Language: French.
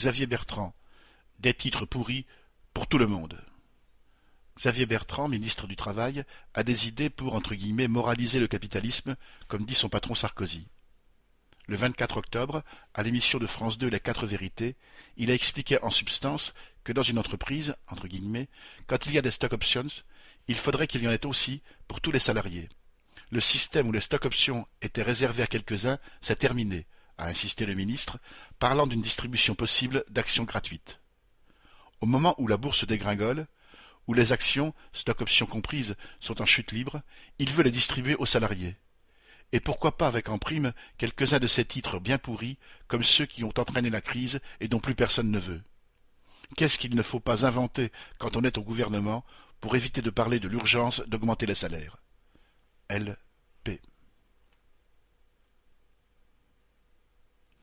Xavier Bertrand. Des titres pourris pour tout le monde. Xavier Bertrand, ministre du Travail, a des idées pour, entre guillemets, moraliser le capitalisme, comme dit son patron Sarkozy. Le 24 octobre, à l'émission de France 2 Les Quatre Vérités, il a expliqué en substance que dans une entreprise, entre guillemets, quand il y a des stock options, il faudrait qu'il y en ait aussi pour tous les salariés. Le système où les stock options étaient réservés à quelques-uns, c'est terminé, a insisté le ministre, parlant d'une distribution possible d'actions gratuites. Au moment où la bourse dégringole, où les actions, stock options comprises, sont en chute libre, il veut les distribuer aux salariés. Et pourquoi pas avec en prime quelques-uns de ces titres bien pourris, comme ceux qui ont entraîné la crise et dont plus personne ne veut. Qu'est-ce qu'il ne faut pas inventer quand on est au gouvernement pour éviter de parler de l'urgence d'augmenter les salaires? Elle